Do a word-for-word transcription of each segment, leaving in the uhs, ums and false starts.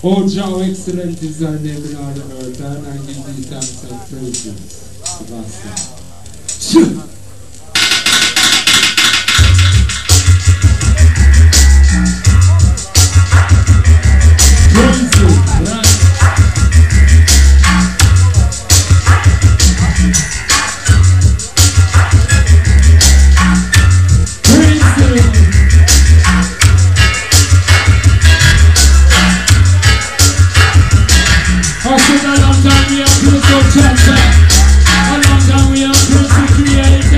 Oh, Joe, excellent is thy name in all the earth, and I give thee thanks and praises. Sebastian. Praise you, right? A long time we have to create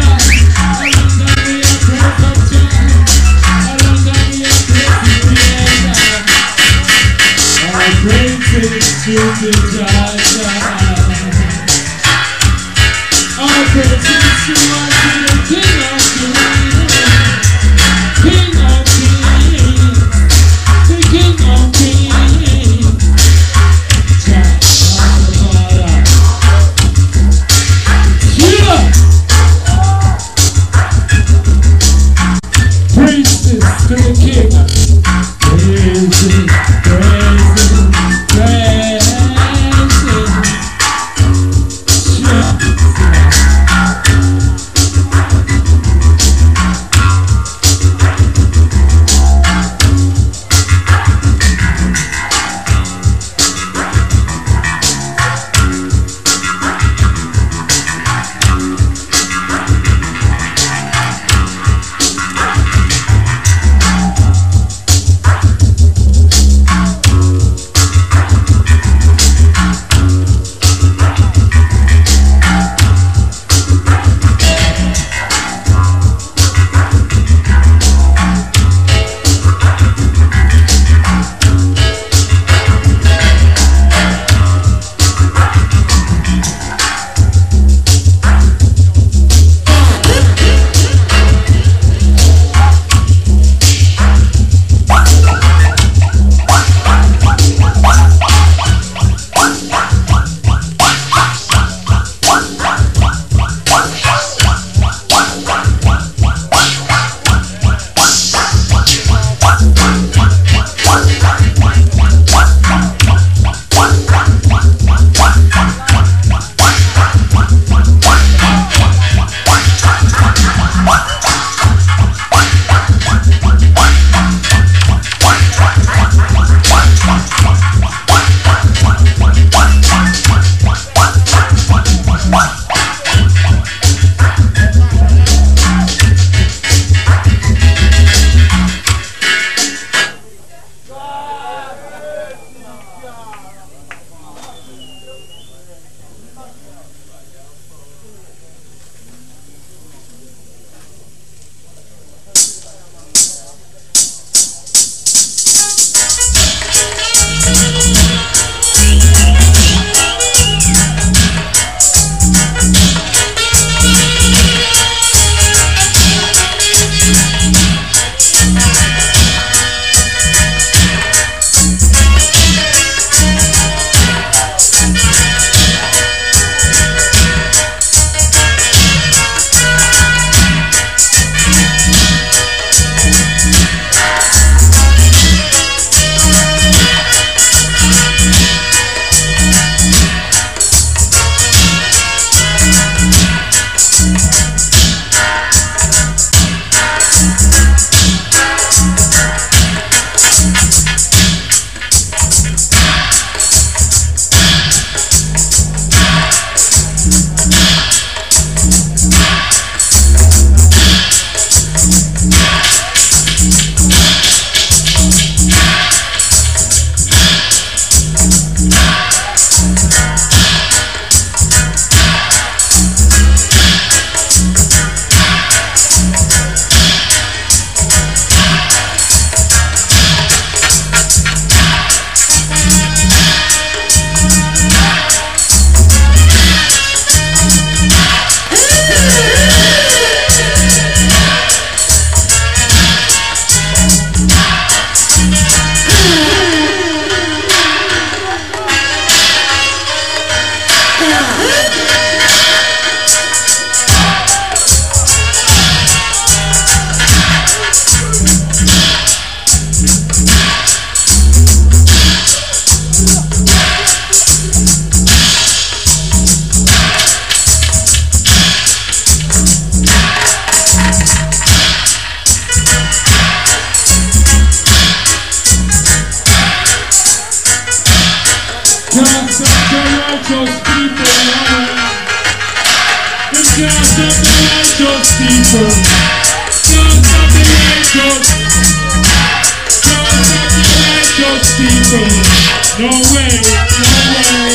Can't stop the righteous people. Can't stop the righteous. Can't stop the righteous people. No way, no way.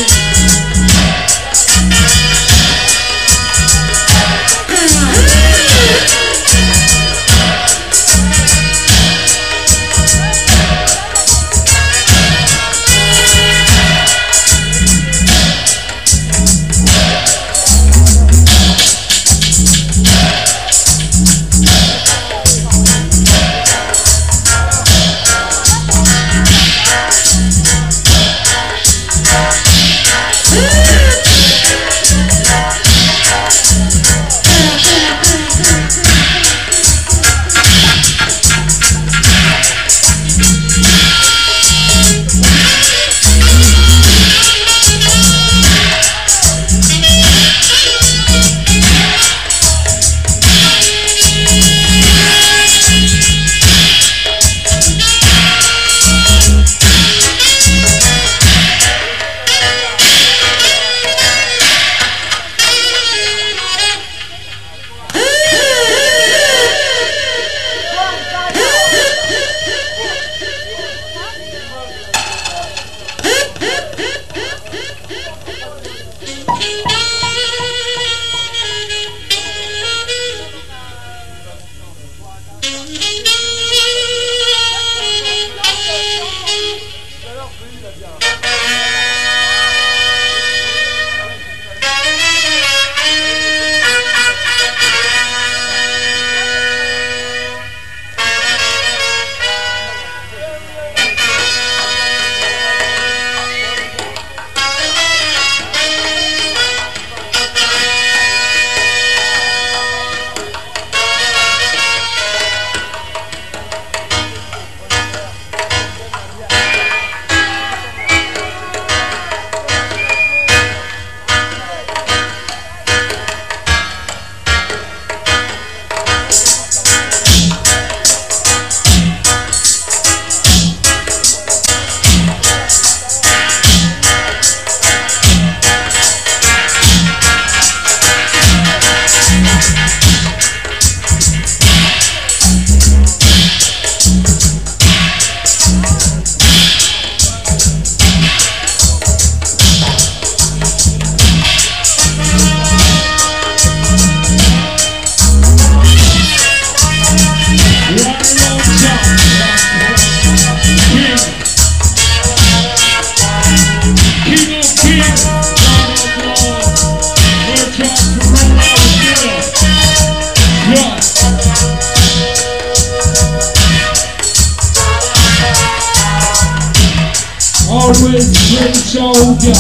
Always praise Jehovah,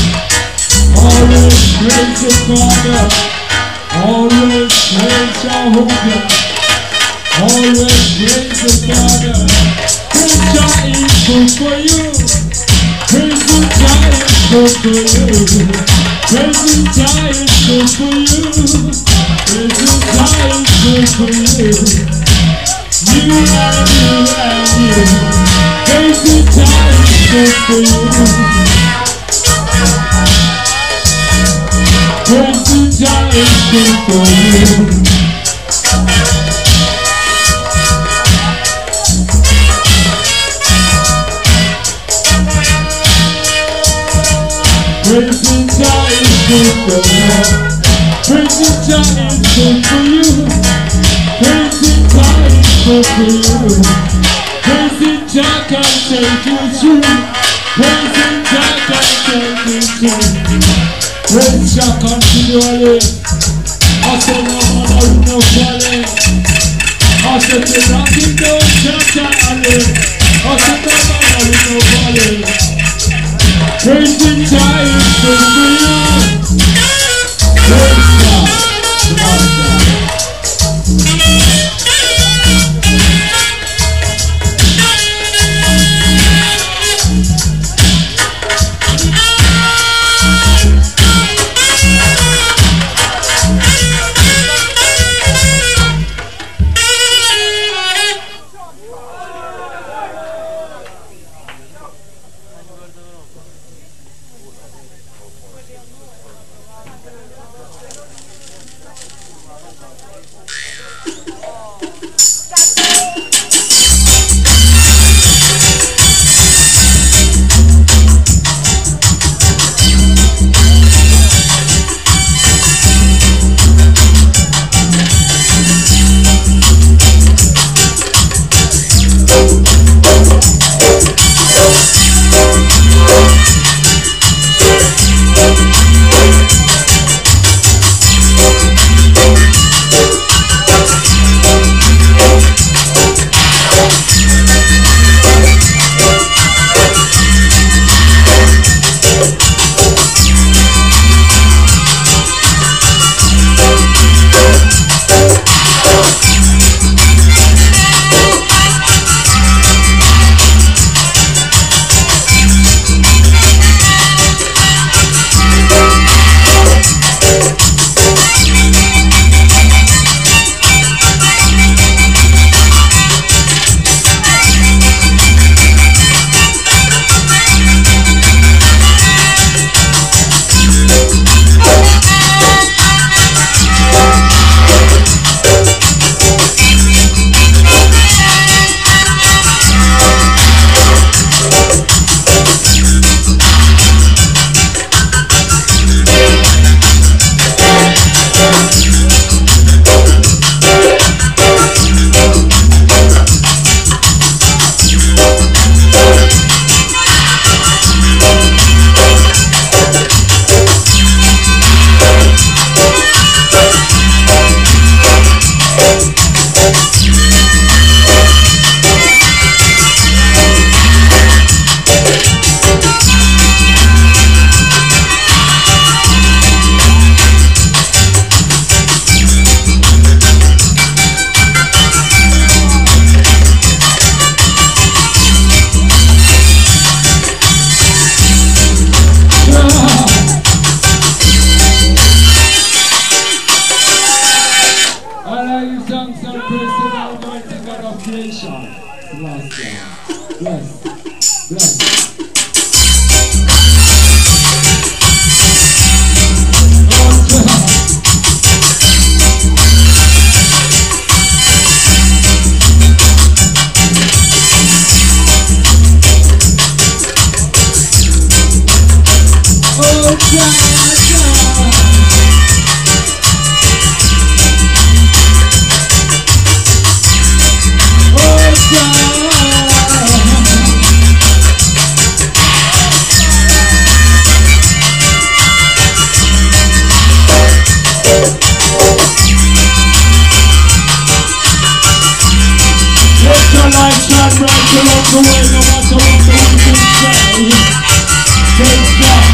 always praise the Father, always praise Jehovah, always praise the Father. Praise Jah is good for you, praise Jah is good for you, praise Jah is good for you, praise Jah is good for you, you and you and you, praise Jah is good for you. Praise Jah is good for you. Praise Jah is good for you. Praise Jah is good for you. Praise Jah is good for you. Praise Jah can take you through. Praise Jah can take you through. Praise Jah continually. I said no matter no falling. I said the rocking don't Jah alley. I said no matter no falling. Praise Jah is good for you. Praise Jah, Master. the last one. Bless. Bless. Oh, God, God. Life shine bright along the way, no matter what the wind can say. Take that.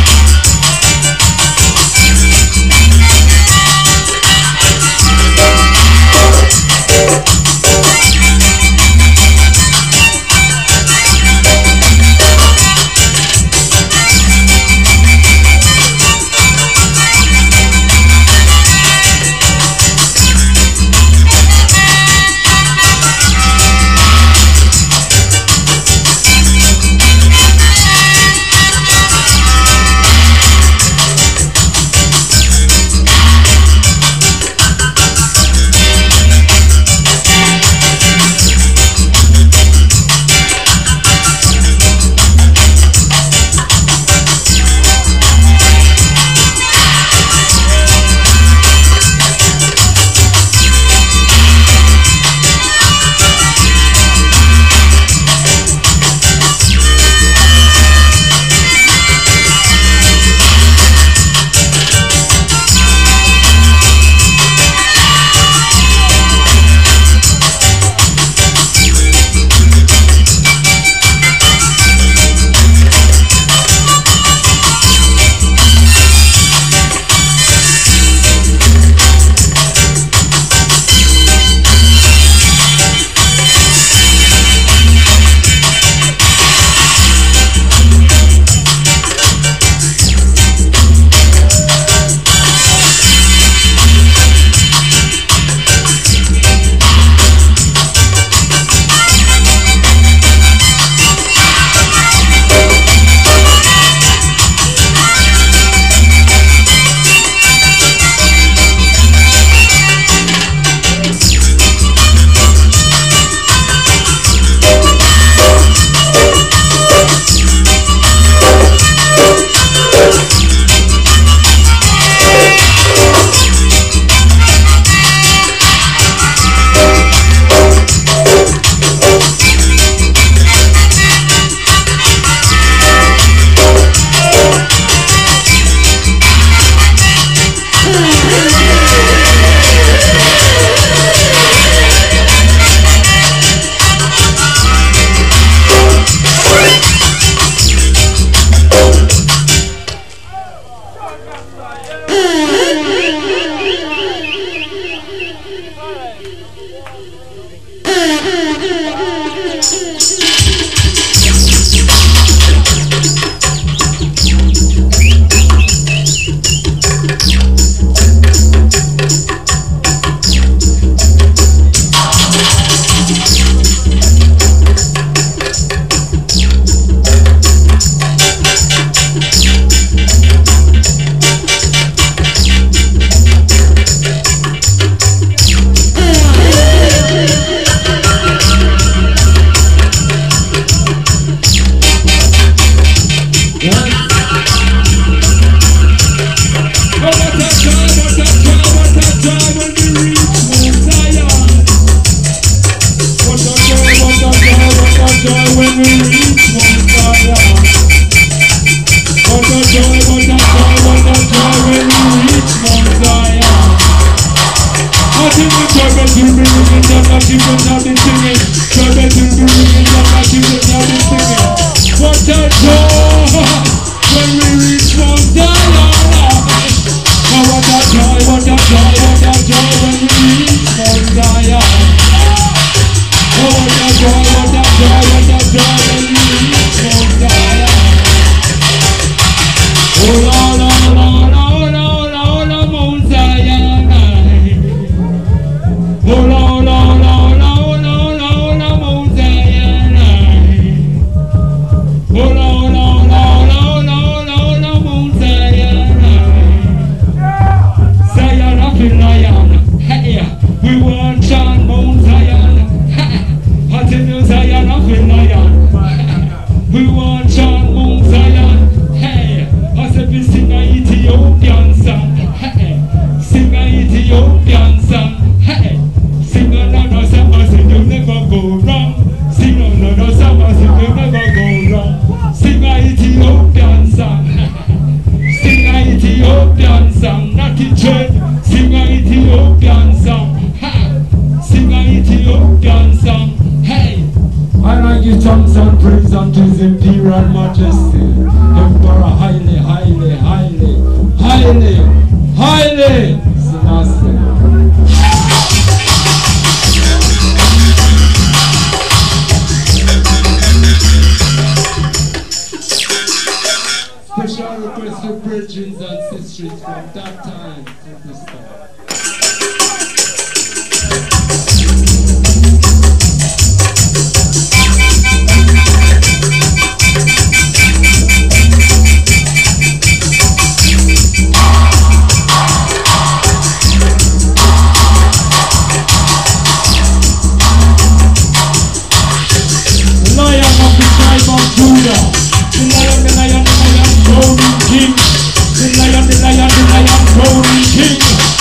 We want John Mount Zion. I tell you Zion of a lion. We want John Mount Zion. Hey, I said we sing a Ethiopian song. Hey, sing a Ethiopian song. Hey, sing another song, I said you never go wrong. Sing another song, I said you never go wrong. Sing a Ethiopian song. Sing a Ethiopian song, not in church. Sing a Ethiopian song. Ha! Sing a Ethiopian song. Hey! And I give thanks and praise unto His Imperial Majesty, Emperor highly, highly, highly, highly, highly Selassie. Special request for brethren and sisters from that time to this time. The Lion of the tribe of Judah. The lion, the lion, the lion, golden king. The lion, the lion, the lion, golden king.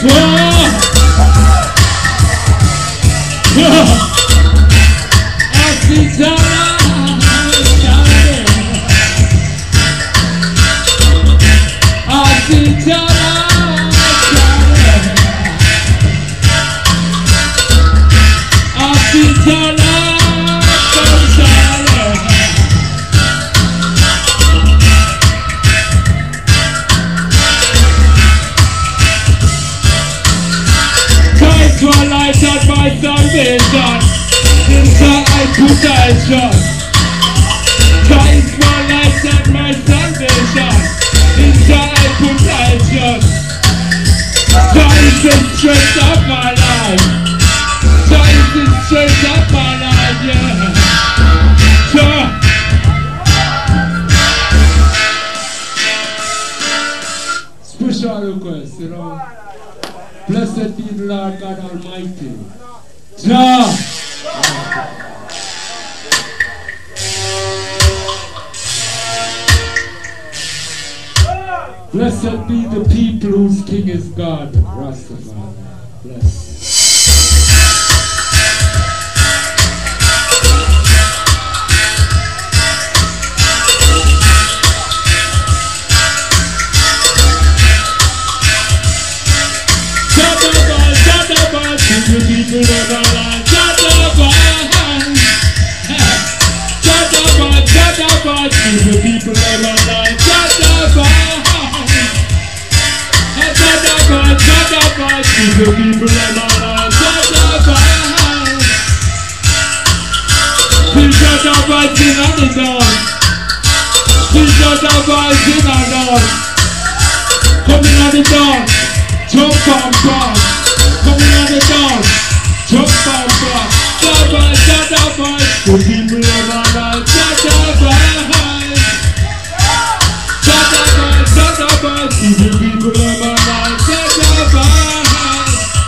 Blessed be the Lord God Almighty. Jah. Blessed be the people whose king is God. Rastafari. Bless. The people of our land, Jadabad, Jadabad, Jadabad, the people of our land, Jadabad, Jadabad, Jadabad, the people of our land, Jadabad. The Jadabad in the dawn, the Jadabad in the dawn, coming on the dawn, jump on board. Coming on the dawn, jump on back, Jadabad, Jadabad, the people of our life, Jadabad, Jadabad, Jadabad, the people of our life, Jadabad.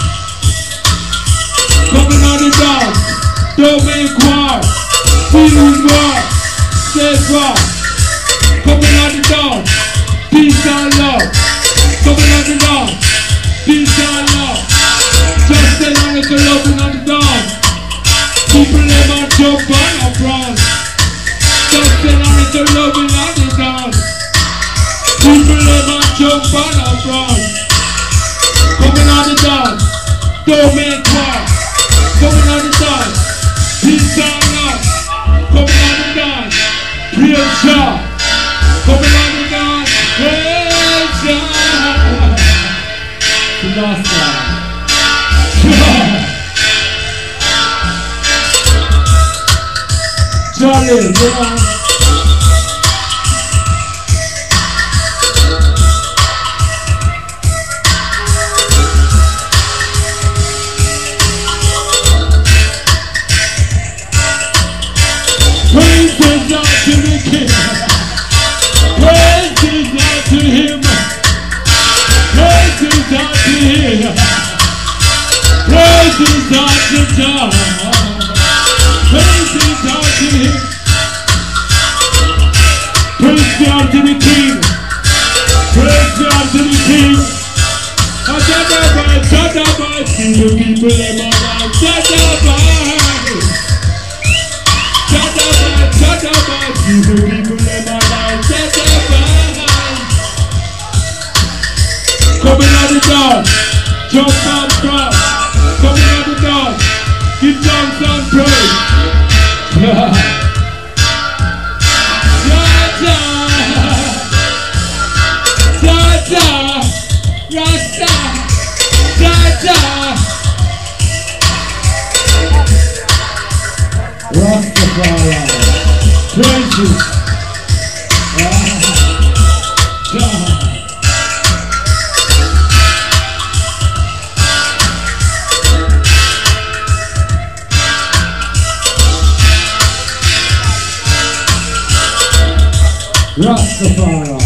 Coming on the dawn, don't make war, feeling war, safe war. Coming on the dawn, peace and love. Coming on the dawn, peace and love. Just a little loving on the dawn. People never jump on a front. Just a little loving on the dawn. People never jump on a front. Coming on the dawn, don't make war. Coming on the dawn, peace and love. Coming on the dawn, praise God. Coming on the dawn, praise God. The last time. Charlie, yeah. Praise God to the King. Praise God to Him. Praise God to Him. Praise God to God. Praise God to Him. Praise God to the King. Praise God to the King. Jadabad, Jadabad, to the people in my life. Jadabad, Jadabad, Jadabad, to the people in my life. Jadabad. Coming out the dawn, jump on cross. Coming out the dawn, give thanks and praise. Yeah. Jaja, Jaja, Rasta, Jaja, Rastafari, praises. Yeah. Yeah. Rastafari.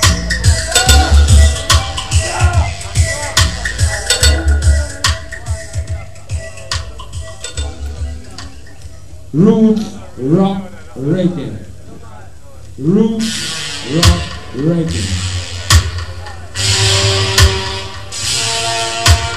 Roots rock reggae. Roots rock reggae.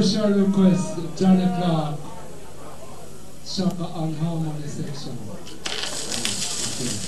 special request, Johnny Clark, Shaka and Harmony section. Okay.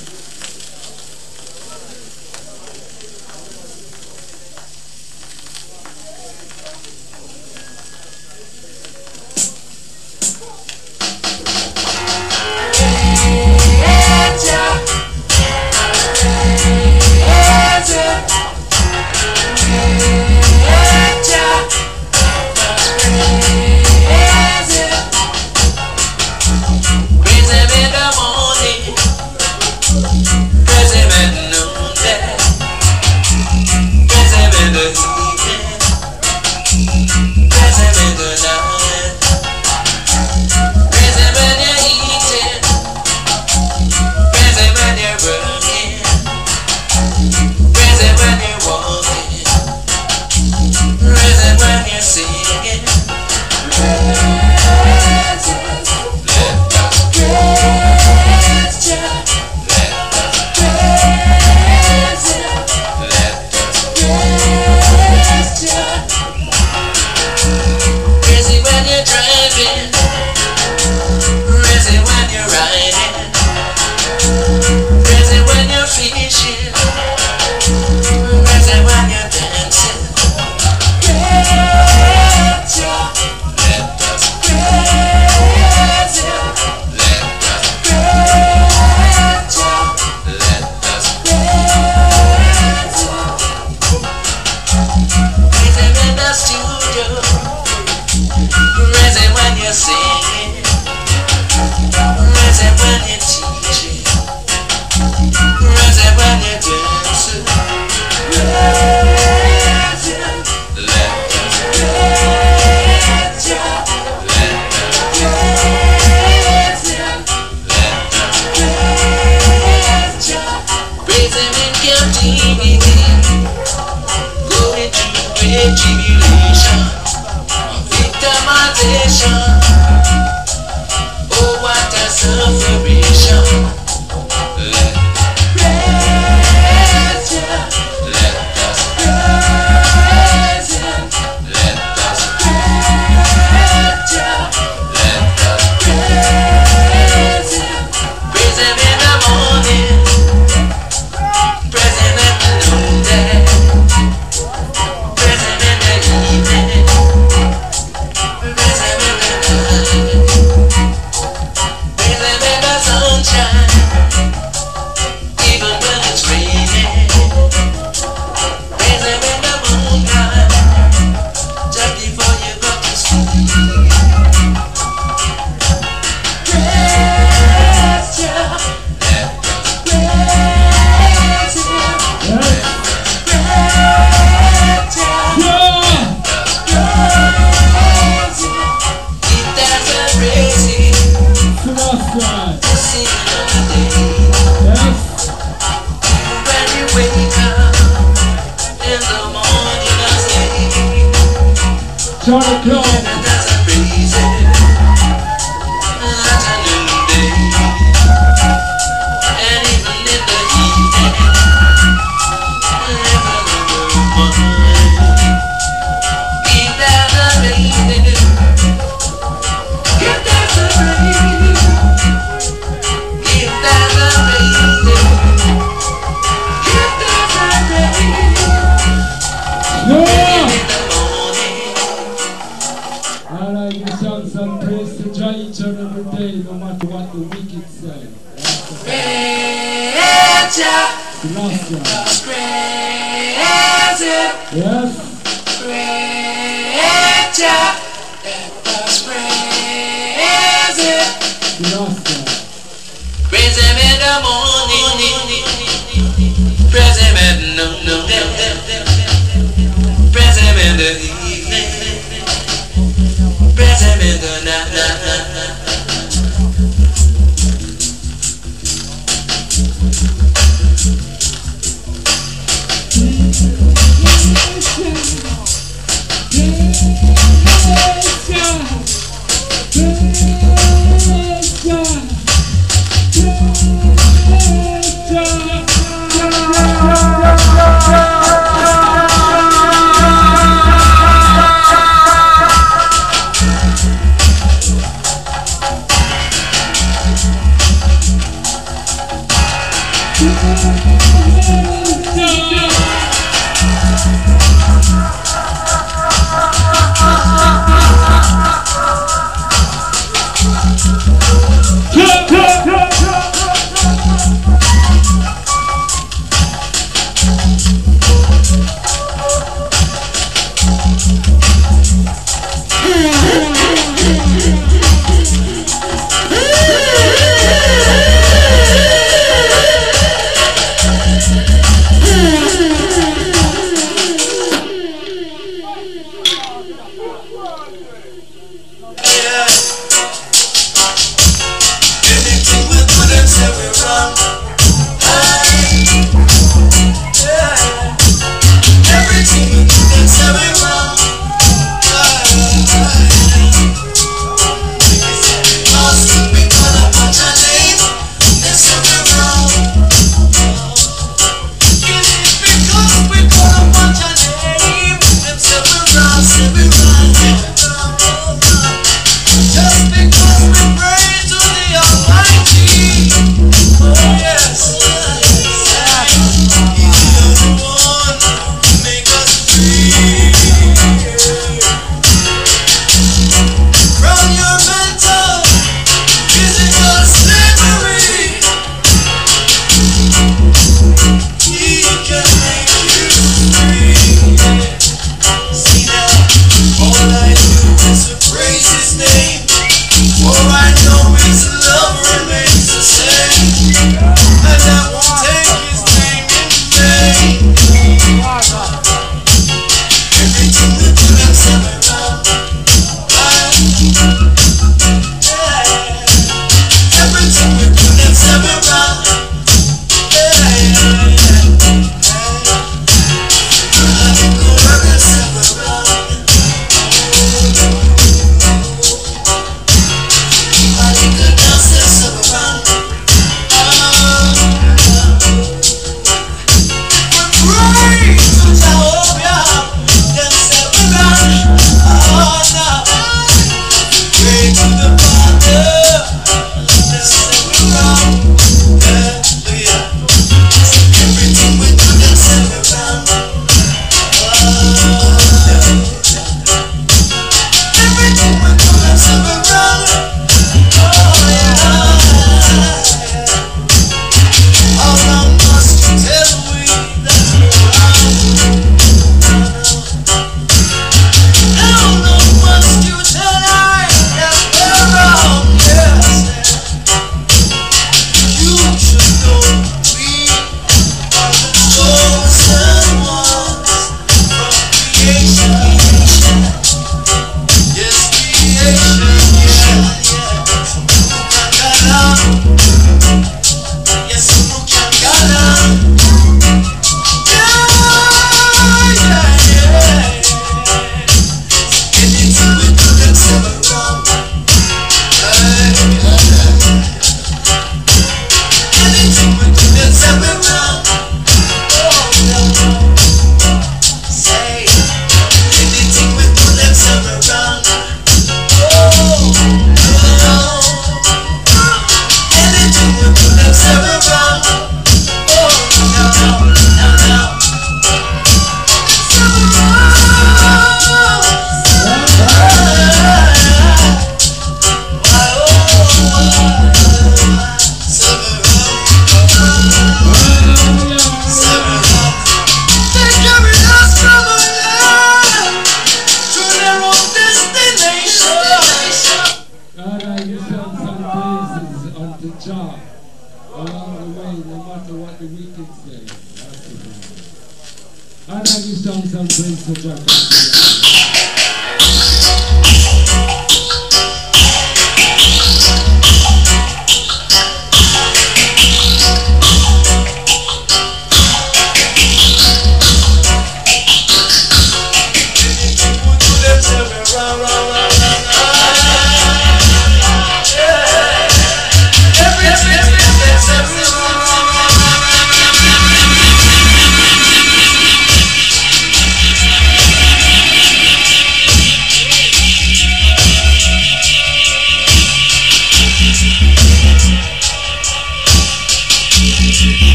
Yeah.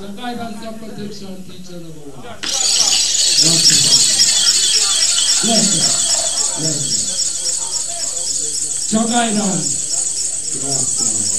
So guidance and protection, teacher number one. Bless you. Bless you. So guidance. Gracias.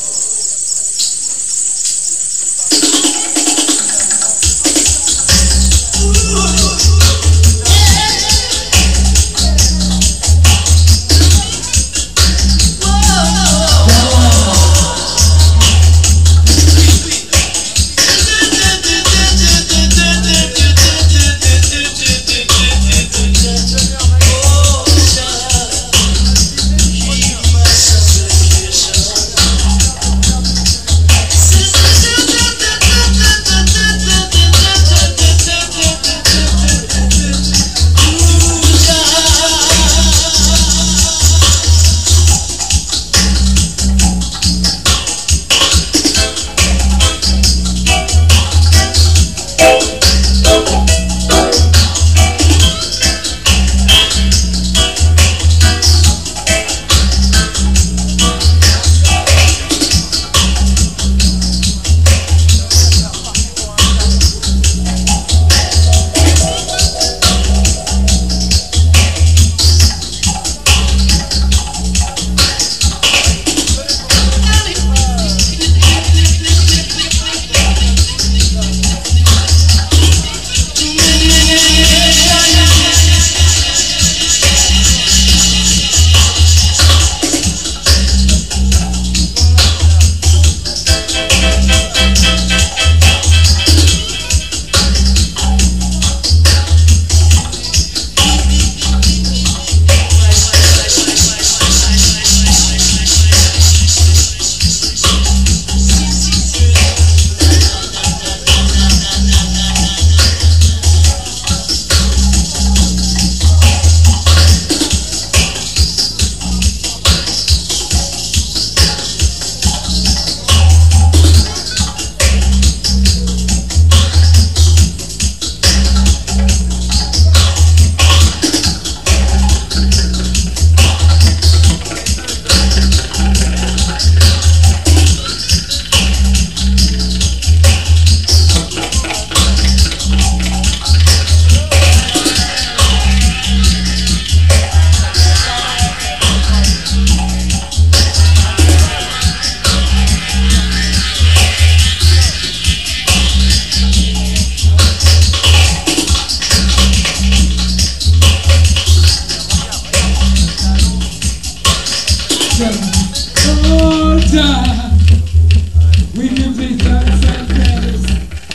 We give thee thanks and praise.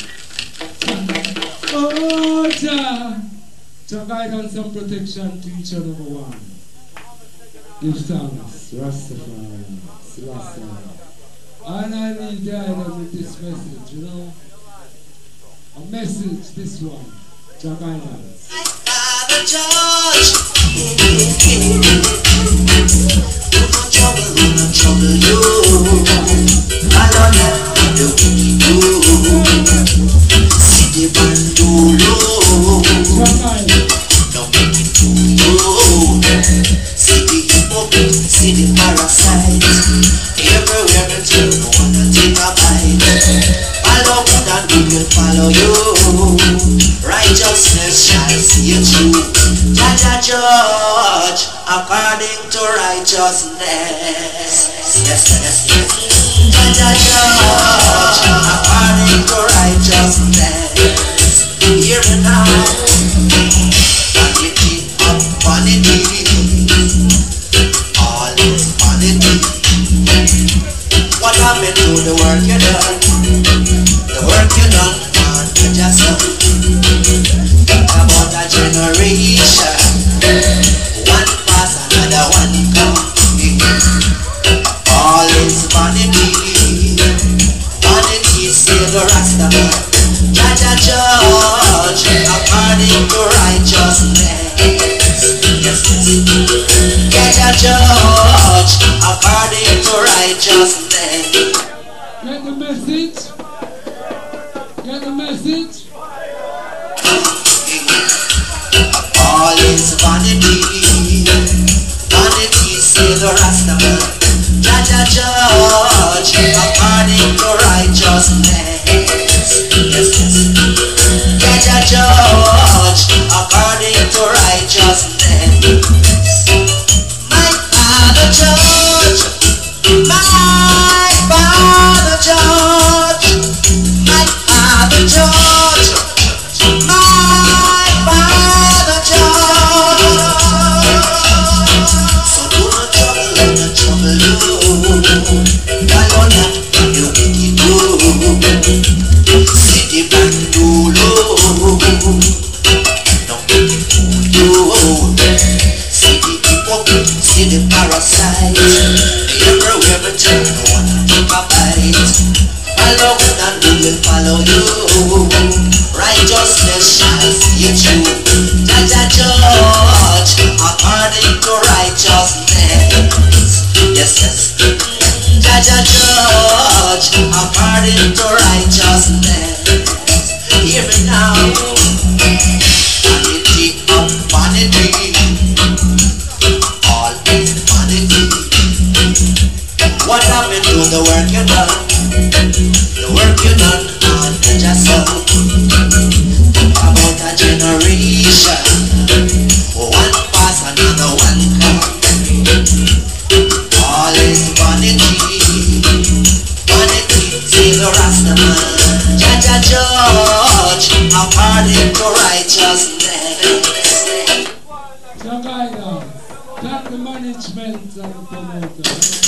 Oh, Jah, to guidance and protection to each other number one. Give thanks, Rastafari, Selassie. And I leave the island with this message, you know. A message, this one, to guidance. Father George, do not trouble, do not trouble you. I don't know the wicked do. City Bandolo, no wicked do. City hypocrite, city parasite. Everywhere you turn, no one to take a bite. Follow good and we will follow you. Righteousness shall see you through. Jaja judge according to righteousness. Yes, yes, yes. Jaja judge according to righteousness. Hear me now. Vanity of vanity. All is vanity. What happened to the work you done? The work you done on just think about a generation. One pass, another one come. All is vanity. Vanity say the Rastaman. Jaja judge according to righteousness. Yes, yes. Jaja judge according to righteousness. Get the message? Get the message? All is vanity. Vanity say the Rastaman. Jaja judge according to righteousness. Yes, follow you. Righteousness shall see you through. Jaja judge according to righteousness. Yes, yes. Jaja judge according to righteousness. Hear me now. Vanity of vanity, all is vanity. What happened to the work you done? The work you done on yourself. About a generation, one pass another one come. All is vanity, vanity. See the Rastaman, Jaja judge according to righteousness. So guys, that's the management of the promoter.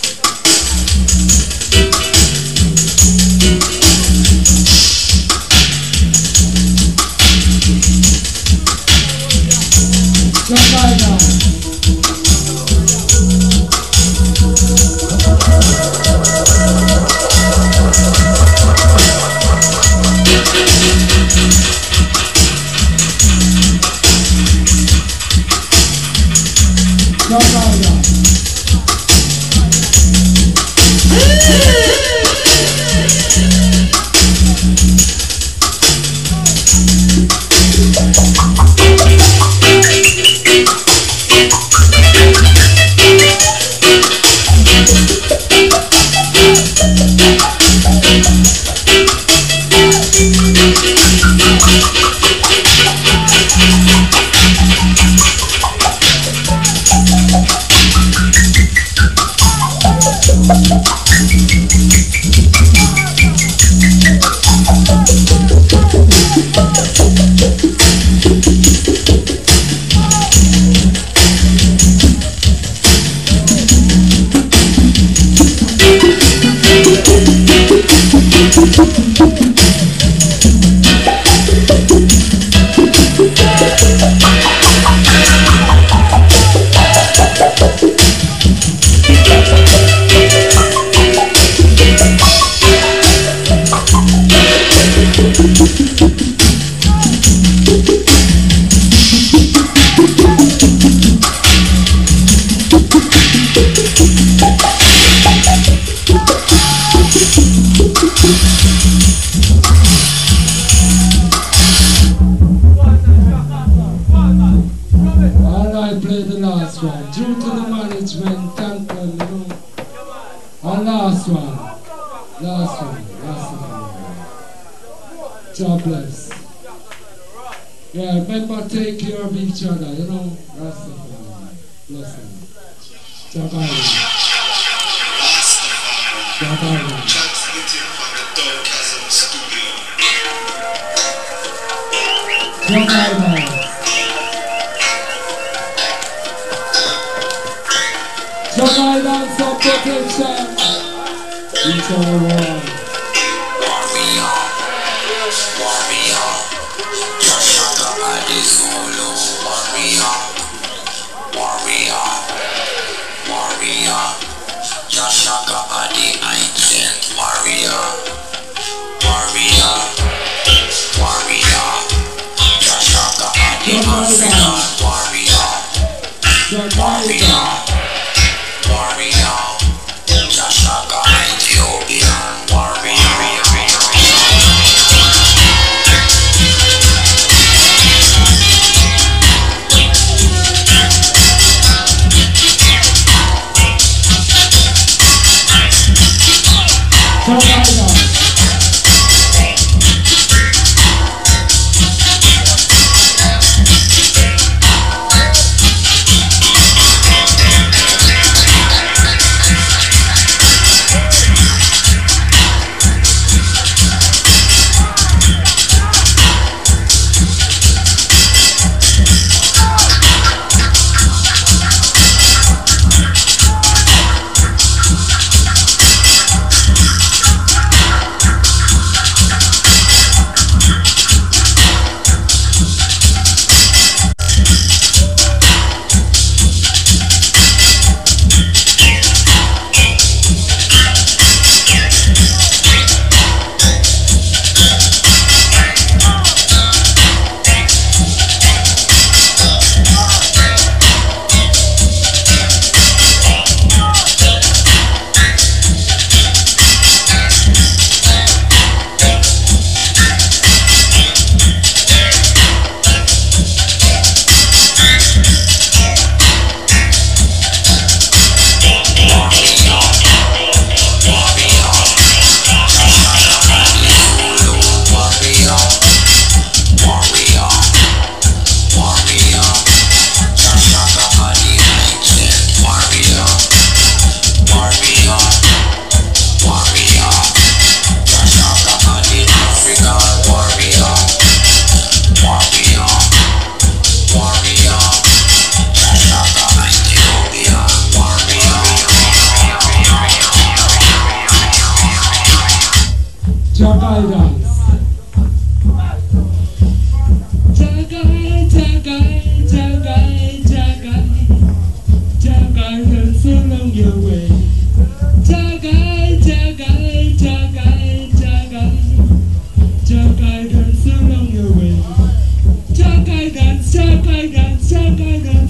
God bless. Yeah, remember take care of each other, you know. Rastafari. Bless them. Jabari. Jabari. Jabari. Jabari and some protection. Each other one. Yashaka Adi ancient warrior, warrior, warrior. Yashaka Adi African warrior, warrior, warrior. Yashaka Ethiopian warrior.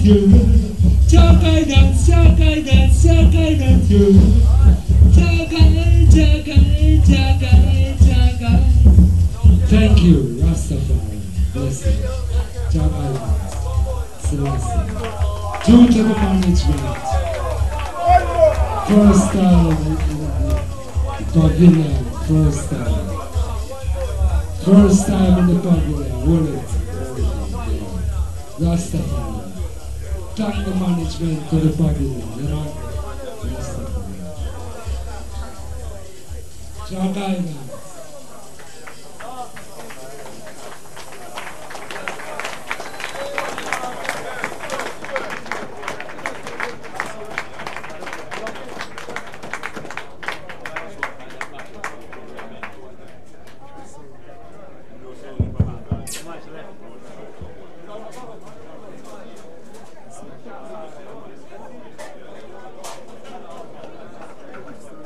you. Jah guidance, Jah guidance, Jah guidance you. Jah guide, Jah guide, Jah guide, Jah guide. Thank you, Rastafari. Blessing. Jah guidance. Celeste. Due to the management. First time in the pavilion. First time. First time in the pavilion. Hold it. Rastafari. Thank the management to the pavilion, you know? Rastafari. Jah guidance.